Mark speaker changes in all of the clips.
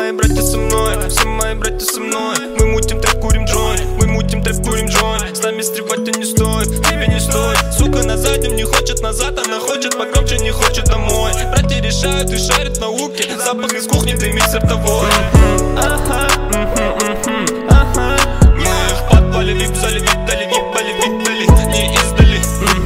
Speaker 1: мои братья со мной, все мои братья со мной. Мы мутим трэп, курим джойнт, мы мутим трэп, курим джойнт. С нами стревать не стоит, тебе не стоит. Сука на заднем не хочет назад, она хочет погромче, не хочет домой. Братья решают и шарят науки, запах из кухни дымит сортовой. Мы в подвале, вип зале, видали, випали, видали, не издали.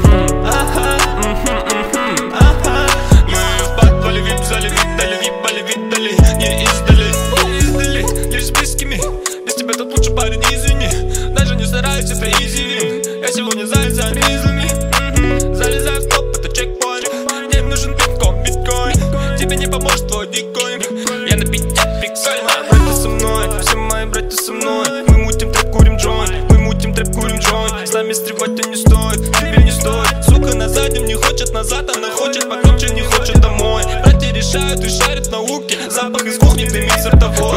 Speaker 1: Мы в подвале, вип зале, видали, випали, видали, не издали. Лишь с близкими, без тебя тут лучше, парень, извини. Даже не стараюсь, это изи. Я сегодня занят за ризами. Залезаю в топ, это чекпоинт. Мне нужен биткоин. Тебе не поможет твой дикоин. Я на бите пиксель. Братья со мной, все мои братья со мной. Мы мутим трэп, курим джойнт, мы мутим трэп, курим джойнт. С нами стревать не стоит, тебе не стоит. Сука на заднем не хочет назад, она хочет погромче, не хочет домой. Братья решают и шарят науки, запах из кухни дымит сортовой.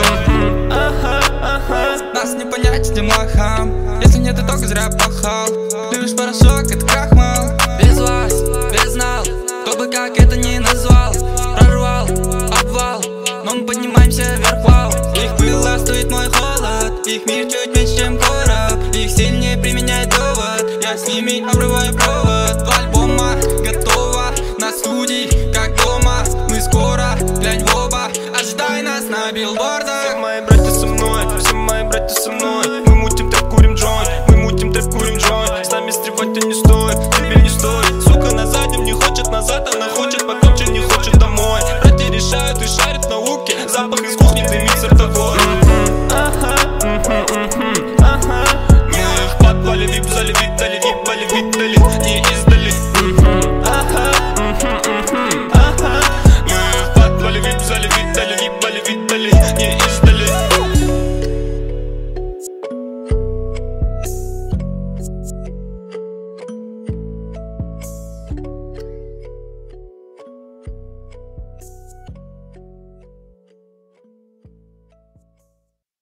Speaker 2: Нас не понять, где мой хам. Если нет итога, зря пахал. Любишь порошок, это крахмал. Без вас, без знал, кто бы как это ни назвал. Прорвал, обвал, но мы поднимаемся вверх, вау. Их пыла стоит мой холод, их мир чуть меньше, чем короб. Их сильнее применяет довод, я с ними обрываю провод. Два альбома готово, на студии, как дома. Мы скоро, глянь в оба, ожидай нас на билбордах.
Speaker 1: Все мои братья со мной, все мои братья со мной. Мы мутим трэп, курим джойнт, мы мутим трэп, курим джойнт. С нами стревать не стоит, тебе не стоит. Сука на заднем не хочет назад, она хочет погромче, не хочет домой. Братья решают и шарят науки, запах из кухни дымит сортовой. Мы в подвале, вип зале, видали, випали, видали, не издали.